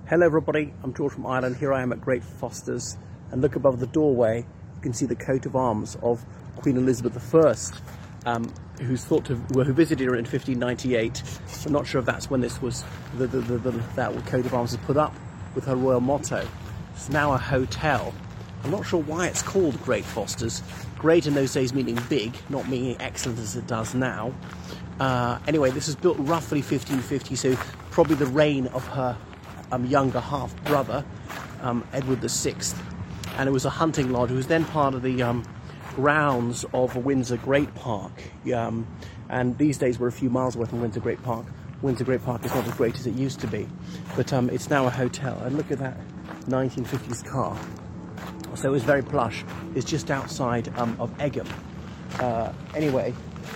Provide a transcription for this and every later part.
Hello everybody, I'm George from Ireland. Here I am at Great Foster's, and look above the doorway, you can see the coat of arms of Queen Elizabeth I, who's thought to who visited her in 1598. I'm not sure if that's when this was that coat of arms was put up with her royal motto. It's now a hotel. I'm not sure why it's called Great Foster's. Great in those days meaning big, not meaning excellent as it does now. Anyway, this was built roughly 1550, so probably the reign of her younger half-brother, Edward VI, and it was a hunting lodge. It was then part of the grounds of Windsor Great Park, and these days we're a few miles away from Windsor Great Park. Windsor Great Park is not as great as it used to be, but it's now a hotel. And look at that 1950s car. So it was very plush. It's just outside of Egham. Anyway,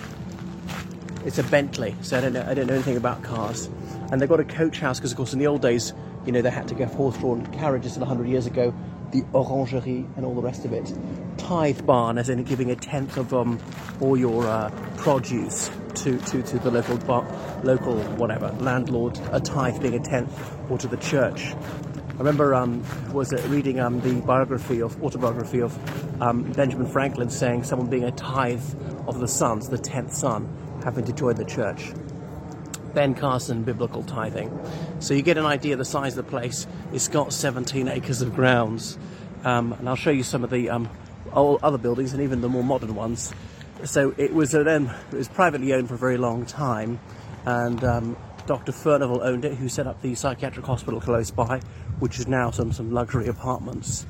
it's a Bentley, so I don't know anything about cars. And they've got a coach house because, of course, in the old days, you know, they had to get horse-drawn carriages 100 years ago, the orangerie and all the rest of it. Tithe barn, as in giving a tenth of all your produce to the local whatever landlord. A tithe being a tenth, or to the church. I remember reading the autobiography of Benjamin Franklin, saying someone being a tithe of the sons, the 10th son, having to join the church. Ben Carson, biblical tithing. So you get an idea of the size of the place. It's got 17 acres of grounds, and I'll show you some of the other buildings and even the more modern ones. So it was privately owned for a very long time, and Dr. Furnivall owned it, who set up the psychiatric hospital close by, which is now some luxury apartments.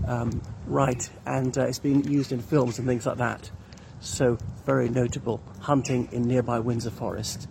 And it's been used in films and things like that. So very notable. Hunting in nearby Windsor Forest.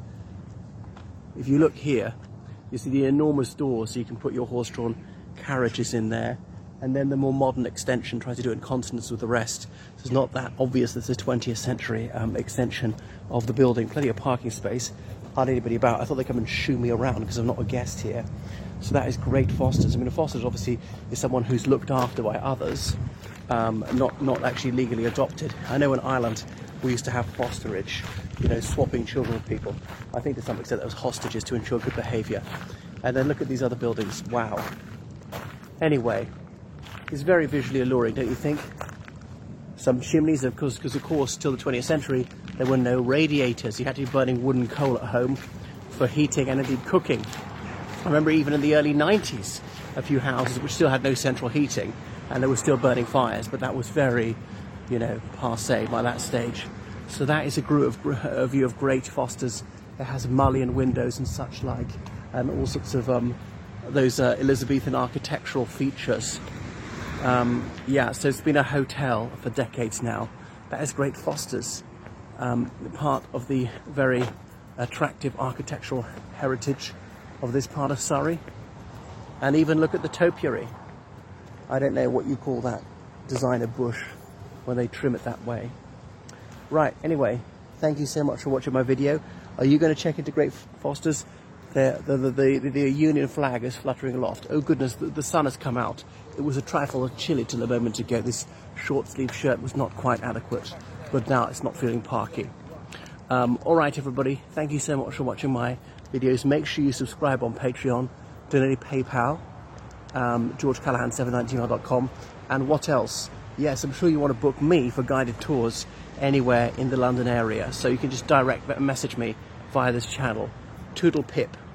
If you look here, you see the enormous doors, so you can put your horse-drawn carriages in there, and then the more modern extension tries to do it in consonance with the rest. So it's not that obvious that it's a 20th century extension of the building. Plenty of parking space, hardly anybody about. I thought they'd come and shoo me around because I'm not a guest here. So that is Great Foster's. I mean, a Foster's obviously is someone who's looked after by others, not actually legally adopted. I know in Ireland we used to have fosterage, you know, swapping children with people. I think to some extent that was hostages to ensure good behaviour. And then look at these other buildings. Wow. Anyway, it's very visually alluring, don't you think? Some chimneys, because of course, till the 20th century, there were no radiators. You had to be burning wood and coal at home for heating and indeed cooking. I remember even in the early 90s, a few houses which still had no central heating, and they were still burning fires, but that was very, you know, passé by that stage. So that is a view of Great Foster's. It has mullioned windows and such like, and all sorts of those Elizabethan architectural features. Yeah, so it's been a hotel for decades now. That is Great Foster's, part of the very attractive architectural heritage of this part of Surrey. And even look at the topiary. I don't know what you call that designer bush when they trim it that way. Right, anyway, thank you so much for watching my video. Are you going to check into Great Foster's? The Union flag is fluttering aloft. Oh goodness, the sun has come out. It was a trifle chilly till a moment ago. This short sleeve shirt was not quite adequate, but now it's not feeling parky. Alright everybody, thank you so much for watching my videos. Make sure you subscribe on Patreon, donate PayPal, georgecallahan79@gmail.com, and what else? Yes, I'm sure you want to book me for guided tours anywhere in the London area, so you can just direct message me via this channel. Toodle pip.